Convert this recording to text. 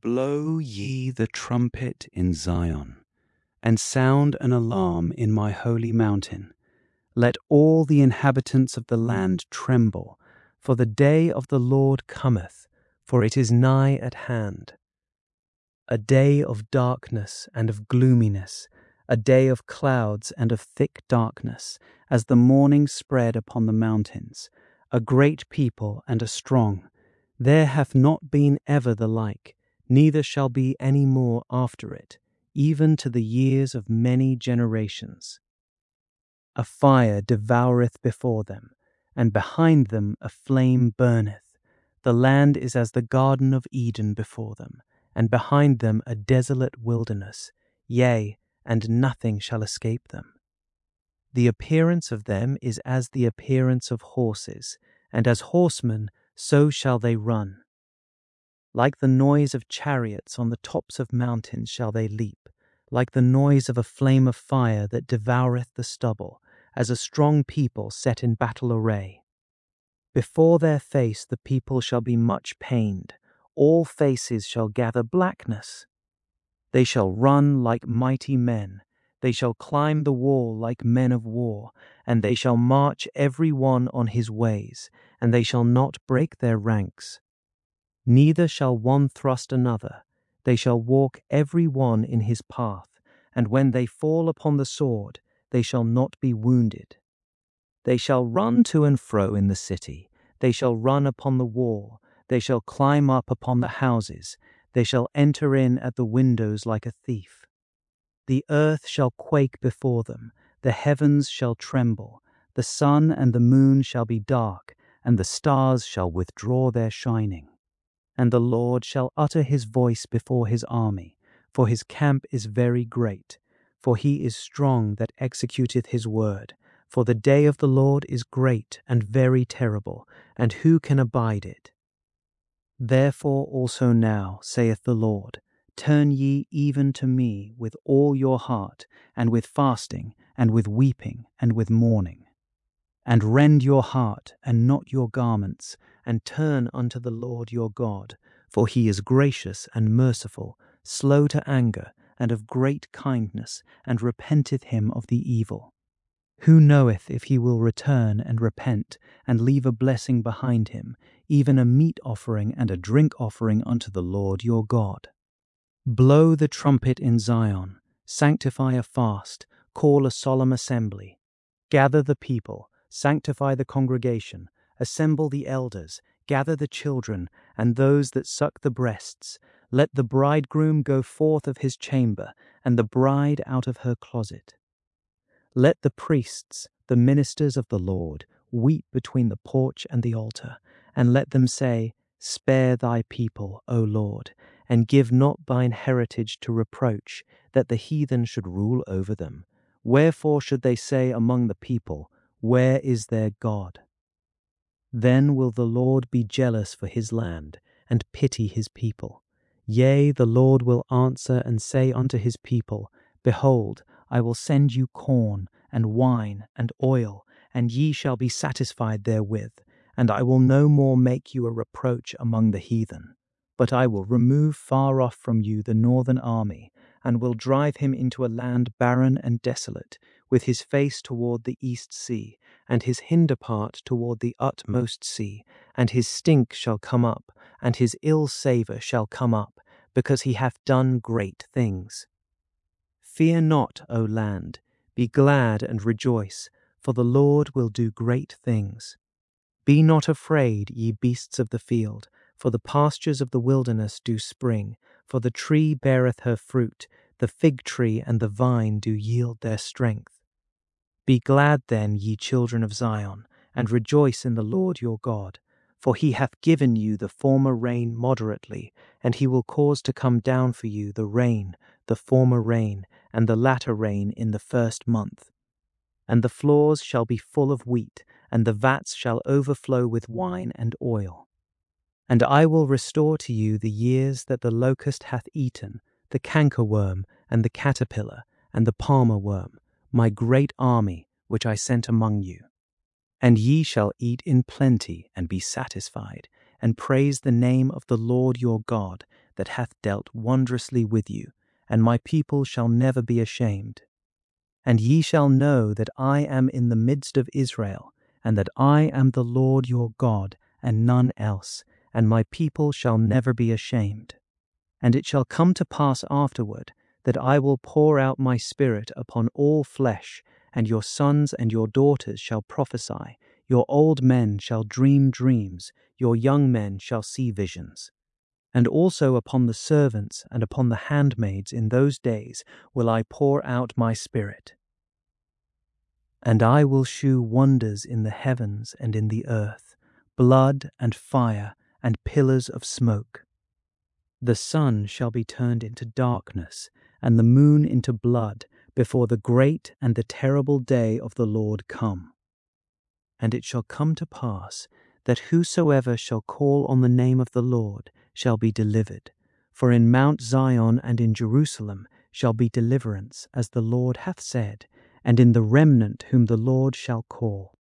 Blow ye the trumpet in Zion, and sound an alarm in my holy mountain. Let all the inhabitants of the land tremble, for the day of the Lord cometh, for it is nigh at hand. A day of darkness and of gloominess, a day of clouds and of thick darkness, as the morning spread upon the mountains, a great people and a strong. There hath not been ever the like, neither shall be any more after it, even to the years of many generations. A fire devoureth before them, and behind them a flame burneth. The land is as the Garden of Eden before them, and behind them a desolate wilderness, yea, and nothing shall escape them. The appearance of them is as the appearance of horses, and as horsemen so shall they run. Like the noise of chariots on the tops of mountains shall they leap, like the noise of a flame of fire that devoureth the stubble, as a strong people set in battle array. Before their face the people shall be much pained, all faces shall gather blackness. They shall run like mighty men, they shall climb the wall like men of war, and they shall march every one on his ways, and they shall not break their ranks. Neither shall one thrust another, they shall walk every one in his path, and when they fall upon the sword, they shall not be wounded. They shall run to and fro in the city, they shall run upon the wall, they shall climb up upon the houses, they shall enter in at the windows like a thief. The earth shall quake before them, the heavens shall tremble, the sun and the moon shall be dark, and the stars shall withdraw their shining. And the Lord shall utter his voice before his army, for his camp is very great, for he is strong that executeth his word. For the day of the Lord is great and very terrible, and who can abide it? Therefore also now, saith the Lord, turn ye even to me with all your heart, and with fasting, and with weeping, and with mourning. And rend your heart, and not your garments, and turn unto the Lord your God, for he is gracious and merciful, slow to anger, and of great kindness, and repenteth him of the evil. Who knoweth if he will return and repent, and leave a blessing behind him, even a meat offering and a drink offering unto the Lord your God? Blow the trumpet in Zion, sanctify a fast, call a solemn assembly. Gather the people, sanctify the congregation, assemble the elders, gather the children, and those that suck the breasts. Let the bridegroom go forth of his chamber, and the bride out of her closet. Let the priests, the ministers of the Lord, weep between the porch and the altar, and let them say, Spare thy people, O Lord, and give not thine heritage to reproach, that the heathen should rule over them. Wherefore should they say among the people, Where is their God? Then will the Lord be jealous for his land, and pity his people. Yea, the Lord will answer and say unto his people, Behold, I will send you corn, and wine, and oil, and ye shall be satisfied therewith, and I will no more make you a reproach among the heathen. But I will remove far off from you the northern army, and will drive him into a land barren and desolate, with his face toward the east sea, and his hinder part toward the utmost sea, and his stink shall come up, and his ill savour shall come up, because he hath done great things. Fear not, O land, be glad and rejoice, for the Lord will do great things. Be not afraid, ye beasts of the field, for the pastures of the wilderness do spring, for the tree beareth her fruit, the fig tree and the vine do yield their strength. Be glad then, ye children of Zion, and rejoice in the Lord your God, for he hath given you the former rain moderately, and he will cause to come down for you the rain, the former rain, and the latter rain in the first month. And the floors shall be full of wheat, and the vats shall overflow with wine and oil. And I will restore to you the years that the locust hath eaten, the cankerworm, and the caterpillar, and the palmer worm, my great army which I sent among you. And ye shall eat in plenty and be satisfied, and praise the name of the Lord your God, that hath dealt wondrously with you, and my people shall never be ashamed. And ye shall know that I am in the midst of Israel, and that I am the Lord your God, and none else, and my people shall never be ashamed. And it shall come to pass afterward, that I will pour out my Spirit upon all flesh, and your sons and your daughters shall prophesy, your old men shall dream dreams, your young men shall see visions. And also upon the servants and upon the handmaids in those days will I pour out my Spirit. And I will shew wonders in the heavens and in the earth, blood and fire and pillars of smoke. The sun shall be turned into darkness, and the moon into blood, before the great and the terrible day of the Lord come. And it shall come to pass, that whosoever shall call on the name of the Lord shall be delivered. For in Mount Zion and in Jerusalem shall be deliverance, as the Lord hath said, and in the remnant whom the Lord shall call.